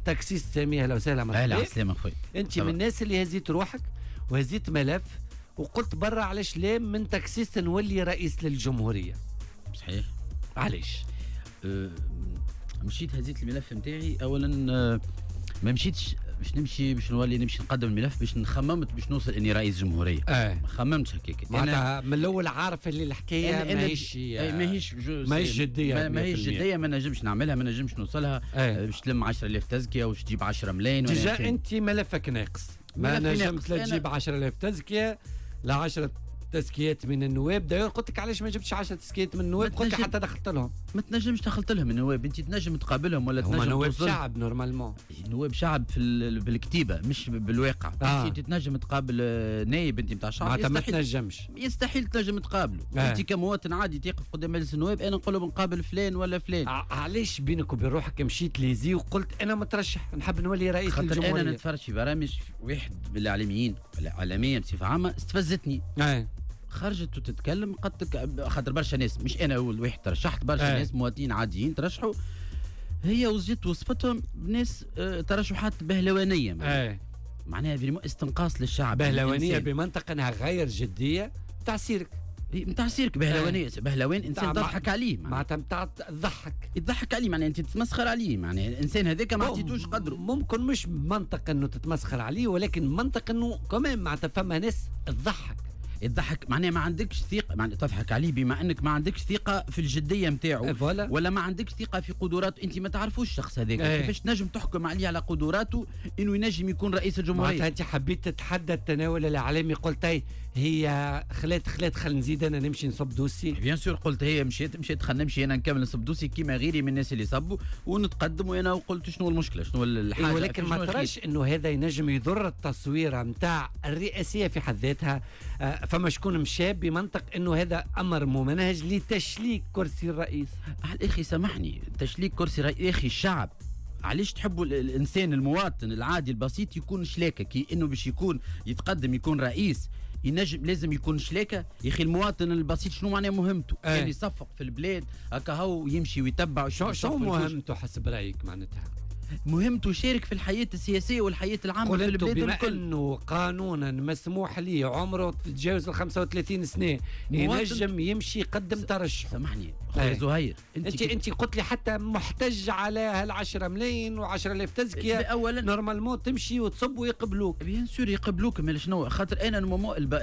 تاكسيست سامي اهلا وسهلا مرحبا. اهلا وسهلا اخوي. انت من الناس اللي هزيت روحك وهزيت ملف وقلت برا علاش لا من تاكسيست نولي رئيس للجمهوريه. صحيح. علاش؟ مشيت هزيت الملف نتاعي اولا. ما مشيتش باش نمشي باش نمشي نقدم الملف باش خممت باش نوصل اني رئيس جمهوريه. ما خممتش هكاك. معناتها من الاول عارف اللي الحكايه ماهيش جديه. ماهيش جديه، ما نجمش نعملها، ما نجمش نوصلها. باش تلم 10,000 تزكيه وش تجيب 10 ملايين. ديجا انت ملفك ناقص، ما نجمت لا تجيب 10,000 تزكيه لا 10 تزكيات من النواب. داير قلت لك علاش ما جبتش 10 تزكيات من النواب؟ قلت لك حتى دخلت لهم. ما تنجمش دخلت لهم النواب، انت تنجم تقابلهم ولا تنجم نواب شعب نورمالمون. نواب شعب بالكتيبه مش بالواقع. انت تنجم تقابل نايب انت نتاع شعب. معناتها ما تنجمش، يستحيل تنجم تقابله. انت كمواطن عادي تقف قدام مجلس النواب انا نقول له بنقابل فلان ولا فلان. علاش بينك وبين روحك مشيت ليزي وقلت انا مترشح نحب نولي رئيس الجمهوريه؟ انا نتفرج في برامج واحد بالاعلاميين الاعلاميه بصفه عامه استفزتني. خرجت وتتكلم قد خاطر برشا ناس، مش انا اول واحد ترشحت، برشا ناس مواطنين عاديين ترشحوا، هي وزيت وصفتهم ناس ترشحات بهلوانيه. معناها استنقاص للشعب. بهلوانيه بمنطق انها غير جديه تاع سيرك. نتاع سيرك بهلوانيه. بهلوان انسان تضحك عليه، معناتها نتاع تضحك عليه، معناها انت تتمسخر عليه، معناها الانسان هذاك ما عطيتوش قدره. ممكن مش منطق انه تتمسخر عليه، ولكن منطق انه كمان معناتها فما ناس تضحك معناها ما عندكش ثقه، معناها تضحك عليه بما انك ما عندكش ثقه في الجديه نتاعو ولا ما عندكش ثقه في قدراته. انت ما تعرفوش الشخص هذاك كيفاش تنجم تحكم عليه على قدراته انه ينجم يكون رئيس الجمهوريه. معناتها انت حبيت تتحدى التناول الاعلامي، قلت هي خلات خل نزيد انا نمشي نصب دوسي. بيان سور قلت هي مشيت خلينا نمشي انا نكمل نصب دوسي كيما غيري من الناس اللي صبوا ونتقدم. وانا قلت شنو المشكله شنو الحاجه. ولكن ما تراش انه هذا ينجم يضر التصويره نتاع الرئاسيه في حد ذاتها. فما شكون مشى بمنطق انه هذا امر ممنهج لتشليك كرسي الرئيس. اخي سامحني، تشليك كرسي الرئيس يا اخي الشعب. علاش تحبوا الانسان المواطن العادي البسيط يكون شلاكه كي انه باش يكون يتقدم يكون رئيس ينجم لازم يكون شلاكه؟ يا اخي المواطن البسيط شنو معناه مهمته؟ يعني يصفق في البلاد هكا هو يمشي ويتبع. شو مهمته حسب رايك؟ معناتها مهمته يشارك في الحياة السياسية والحياة العامة في البلاد الكل. انه قانونا مسموح ليه عمره تتجاوز ال 35 سنة ينجم يمشي يقدم ترشح. سامحني خويا زهير، انت قلت لي حتى محتج على هال 10 ملايين و10,000 تزكية. اولا نورمالمون تمشي وتصب ويقبلوك. بيان سور يقبلوك، مال شنو خاطر انا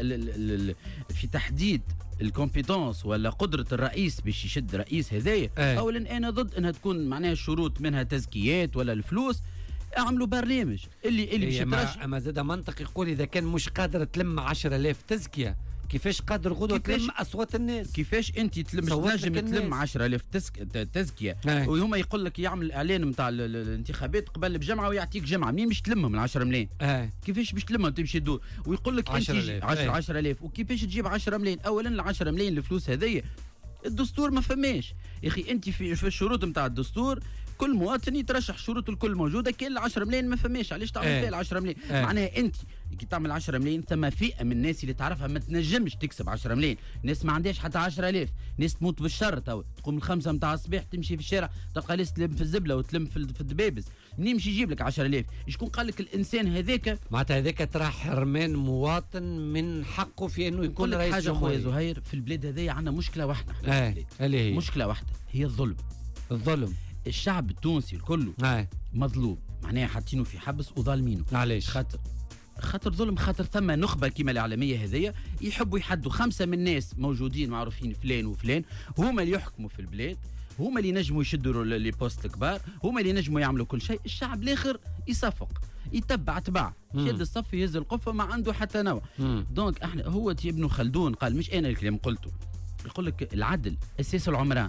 في تحديد الكومبيتونس ولا قدرة الرئيس باش يشد رئيس هذايا. اولا انا ضد انها تكون معناها شروط منها تزكيات ولا الفلوس. اعملوا برنامج اللي باش اما زاد منطق يقول اذا كان مش قادر تلم 10,000 تزكيه كيفاش قادر غدوه تلم اصوات الناس؟ كيفاش انت تنجم تلم 10,000 تزكيه وهما يقول لك يعمل الاعلان نتاع الانتخابات قبل بجمعه ويعطيك جمعه منين باش تلمهم ال 10 ملايين؟ كيفاش باش تلمهم تمشي تدور ويقول لك 10,000 وكيفاش تجيب 10 ملايين؟ اولا ال 10 ملايين الفلوس هذيا الدستور ما فماش يا اخي. انت في الشروط نتاع الدستور كل مواطن يترشح، شروط الكل موجوده. كاين ال 10 ملايين ما فماش، علاش تعمل فيها ال 10 ملايين؟ معناها انت كي تعمل 10 ملايين ثم فئه من الناس اللي تعرفها ما تنجمش تكسب 10 ملايين، ناس ما عندهاش حتى 10,000، ناس تموت بالشر تو تقوم الخمسه نتاع الصباح تمشي في الشارع تلقى ناس تلم في الزبله وتلم في الدبابز. منين باش يجيب لك 10,000؟ شكون قال لك الانسان هذاك؟ معناتها هذاك ترى حرمان مواطن من حقه في انه يكون رئيس حاجه. خويا زهير في البلاد هذيا عندنا مشكله واحده، اللي هي مشكله واحده هي الظلم. الشعب التونسي الكل مظلوم، معناها حاطينه في حبس وظالمينه. علاش؟ خاطر ظلم، خاطر ثم نخبه كيما الاعلاميه هذيا يحبوا يحدوا 5 من الناس موجودين معروفين فلان وفلان هما اللي يحكموا في البلاد، هما اللي ينجموا يشدوا لي بوست الكبار، هما اللي ينجموا يعملوا كل شيء. الشعب الاخر يصفق يتبع شد الصف يهز القفه ما عنده حتى نوع. دونك احنا هو ابن خلدون قال، مش انا الكلام قلته، يقول لك العدل اساس العمران.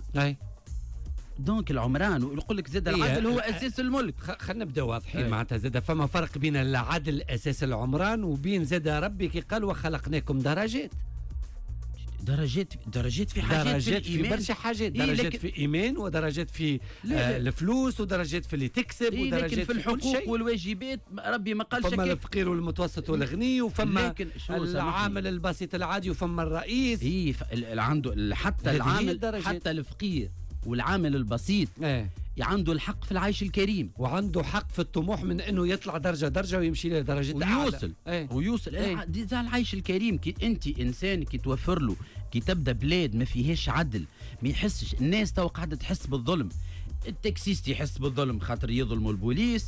دونك العمران ويقول لك زاد العدل هو اساس الملك. خلينا نبدا واضحين معناتها زاد فما فرق بين العدل اساس العمران وبين زاد ربي كي قال وخلقناكم درجات في حاجات، درجات في برشا حاجات، درجات في ايمان ودرجات في الفلوس ودرجات في اللي تكسب ودرجات لكن في الحقوق والواجبات ربي ما قالش فما الفقير والمتوسط والغني وفما العامل البسيط العادي وفما الرئيس. عنده حتى العامل حتى الفقير والعامل البسيط عنده الحق في العيش الكريم، وعنده حق في الطموح من انه يطلع درجه ويمشي لدرجه اعلى ويوصل ده العيش الكريم. كي انت انسان كي توفر له، كي تبدا بلاد ما فيهاش عدل، ما يحسش الناس تو قاعده تحس بالظلم. التاكسيست يحس بالظلم خاطر يظلموا البوليس،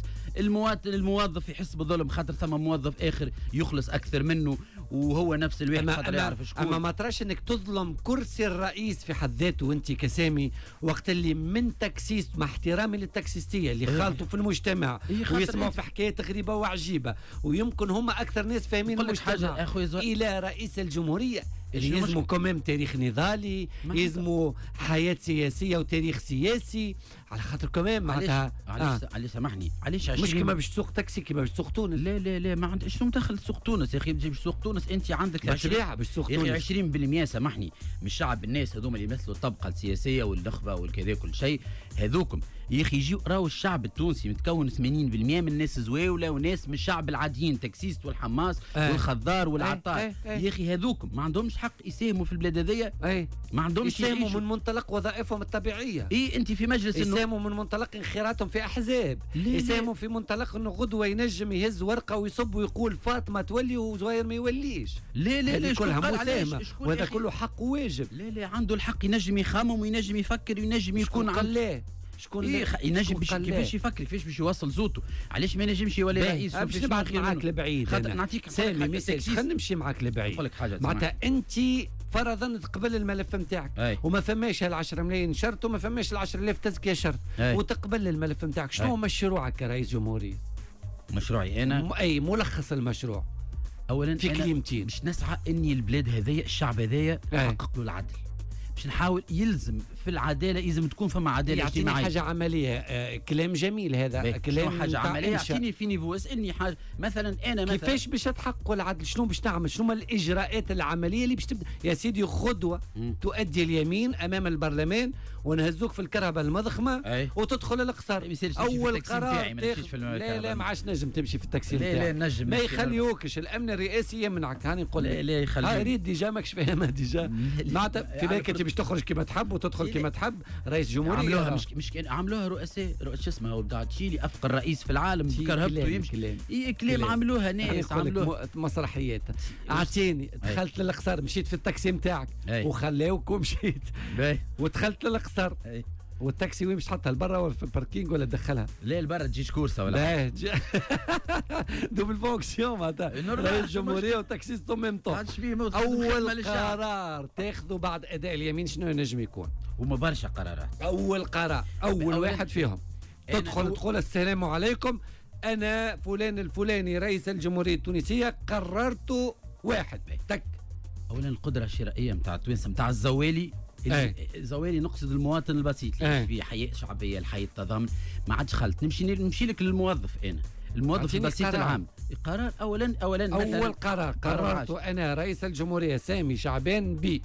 الموظف يحس بالظلم خاطر ثم موظف اخر يخلص اكثر منه وهو نفس الواحد خاطر يعرف شكون. اما ما تراش انك تظلم كرسي الرئيس في حد ذاته وانت كسامي، وقت اللي من تاكسيست، مع احترامي للتاكسيستيه اللي خالطوا في المجتمع ويسمعوا في حكايات غريبه وعجيبه، ويمكن هم اكثر ناس فاهمين المجتمع، الى رئيس الجمهوريه اللي يلزموا كمان تاريخ نضالي، يلزموا حياه سياسيه وتاريخ سياسي، على خاطر كمان معناتها علاش سامحني، علاش مش كيما باش تسوق تاكسي كيما باش تسوق تونس. لا لا لا ما عندك شنو دخل تسوق تونس يا اخي، باش تسوق تونس انت عندك باش تسوق تونس يا اخي 20% سامحني من الشعب، الناس هذوما اللي يمثلوا الطبقه السياسيه والنخبه والكذا كل شيء هذوكم يا اخي يجيو راهو الشعب التونسي متكون 80% من الناس زواوله وناس من الشعب العاديين، تاكسيست والحماس والخضار والعطار. يا اخي هذوكم ما عندهمش حق يساهموا في البلاد هذيا، ما عندهمش يساهموا من منطلق وظائفهم الطبيعيه. انت في مجلس يساهموا من منطلق انخراطهم في احزاب، يساهموا في منطلق انه غدوه ينجم يهز ورقه ويصب ويقول فاطمه تولي وزوير ما يوليش. لا كلها مساهمه وهذا كله حق وواجب. لا عنده الحق ينجم يخمم وينجم يفكر وينجم يكون شكون ينجم كيفاش يفكر، كيفاش باش يوصل صوته، علاش ما ينجمش يولي رئيس؟ باش نبعث معاك لبعيد، نعطيك سامي مثال، خلينا نمشي معاك لبعيد. نقول لك حاجه معناتها انت فرضا تقبل الملف نتاعك وما فماش ال10 ملايين شرط وما فماش ال10,000 تزكيه شرط، وتقبل الملف نتاعك، شنو مشروعك كرئيس جمهوريه؟ مشروعي انا ملخص المشروع اولا في كلمتين، باش نسعى اني البلاد هذيا الشعب هذايا يحقق له العدل، باش نحاول يلزم في العداله، يلزم تكون فما عداله اجتماعيه. يعطيني حاجه عمليه، كلام جميل هذا، كلام حاجه عمليه، يعطيني في نيفو، اسالني حاجه مثلا انا كيفاش باش تحققوا العدل، شنو باش تعمل، شنو الاجراءات العمليه اللي باش تبدا يا سيدي خطوه تؤدي اليمين امام البرلمان ونهزوك في الكرهبه المضخمه وتدخل القصر. اول قرار لا ما عادش نجم تمشي في التاكسي لا نجم ما يخليوكش، الامن الرئاسي يمنعك. هاني نقول لا يخليك ريت ديجا ماكش فاهمها ديجا، معناتها في بالك انت باش تخرج كما تحب وتدخل كما تحب. رئيس جمهوريه عملوها مش عملوها رؤساء شو اسمها وبتاع تشيلي افقر رئيس في العالم كرهبته يمشي كلام عملوها ناس عملوها مسرحيات. اعطيني دخلت للقصر، مشيت في التاكسي نتاعك وخلاوك ومشيت ودخلت للقصر والتاكسي وين باش تحطها لبرا ولا في الباركينج ولا تدخلها؟ لا لبرا تجيش كورسه ولا لا دوبل فونكسيون معناتها رئيس الجمهوريه وتاكسيست ميم طون. اول قرار تاخذه بعد اداء اليمين شنو ينجم يكون؟ هما برشا قرارات. اول قرار اول واحد فيهم تدخل تقول السلام عليكم انا فلان الفلاني رئيس الجمهوريه التونسيه قررت واحد تك. اولا القدره الشرائيه نتاع التوانسه نتاع الزوالي، زوالي نقصد المواطن البسيط اللي في حياه شعبيه، الحي التضامن، ما عادش خلط نمشي لك للموظف. انا الموظف البسيط العام قرار اولا اول قرار قررت انا رئيس الجمهوريه سامي شعبان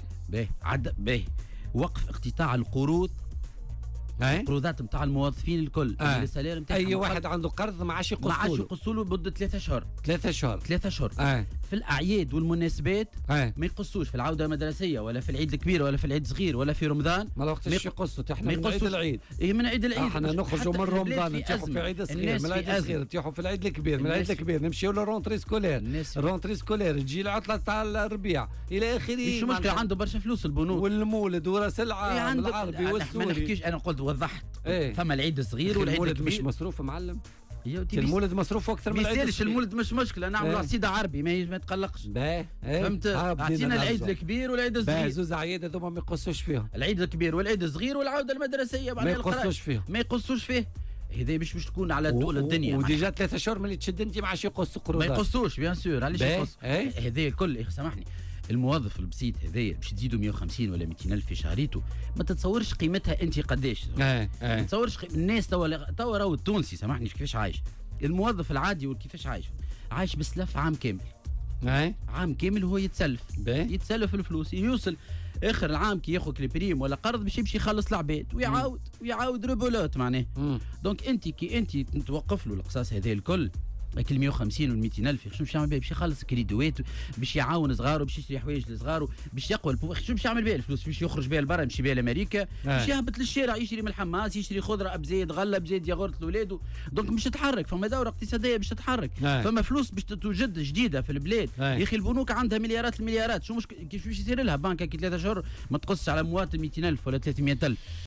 وقف اقتطاع القروض، القروضات نتاع الموظفين الكل. اي واحد عنده قرض ما عادش يقصوا له مده 3 اشهر. 3 اشهر في الاعياد والمناسبات ما يقصوش، في العوده المدرسيه ولا في العيد الكبير ولا في العيد الصغير ولا في رمضان ما وقتاش يقصوا. احنا من عيد العيد من عيد العيد احنا نخرجوا من رمضان نتيحوا في العيد الصغير، من العيد الصغير نتيحوا في العيد الكبير، من العيد الكبير نمشيو للرونتري سكولير، الرونتري سكولير تجي العطله تاع الربيع الى اخره. شو مشكله عنده برشا فلوس البنوك والمولد وراس العام العربي والسوري. ما نحكيش انا قلت وضحت ثم العيد الصغير والعيد الكبير. مش مصروف معلم، المولد مصروف اكثر من العيد الصغير. المولد مش مشكله، نعملوا عصيده عربي ما تقلقش. فهمت؟ اعطينا العيد الكبير والعيد الصغير. زوز عياد هذوما ما يقصوش فيهم، العيد الكبير والعيد الصغير والعوده المدرسيه ما يقصوش فيه. هذا باش تكون على طول الدنيا. وديجا 3 اشهر من اللي تشد انت ما عادش يقصوا قروضات. ما يقصوش بيان سور. علاش يقص؟ هذا الكل سامحني، الموظف البسيط هذايا باش تزيدوا 150 ولا 200 الف في شهريته، ما تتصورش قيمتها انت قداش. ما تتصورش الناس توا راهو التونسي سامحني كيفاش عايش. الموظف العادي وكيفاش عايش بسلف عام كامل. عام كامل وهو يتسلف الفلوس، يوصل اخر العام كي ياخذ كريبريم ولا قرض باش يمشي يخلص العباد ويعاود روبولات معناه. دونك انت كي انت توقف له القصاص هذا الكل لكن 150 وال 200 الف شنو باش يعمل بها؟ باش يخلص كريدوات، باش يعاون صغاره، باش يشري حوايج لصغاره، باش يقوى شنو باش يعمل بها الفلوس؟ باش يخرج بها لبرا، يمشي بها لامريكا، باش يهبط للشارع يشري من الحماس، يشري خضره بزيد غله بزيد ياغورت لاولاده. دونك باش تتحرك، فما دوره اقتصاديه باش تتحرك، فما فلوس باش توجد جديده في البلاد. يا اخي البنوك عندها مليارات المليارات، شو مش كيف باش يصير لها بنكه كي 3 شهور ما تقصش على مواطن 200 الف ولا 300 الف؟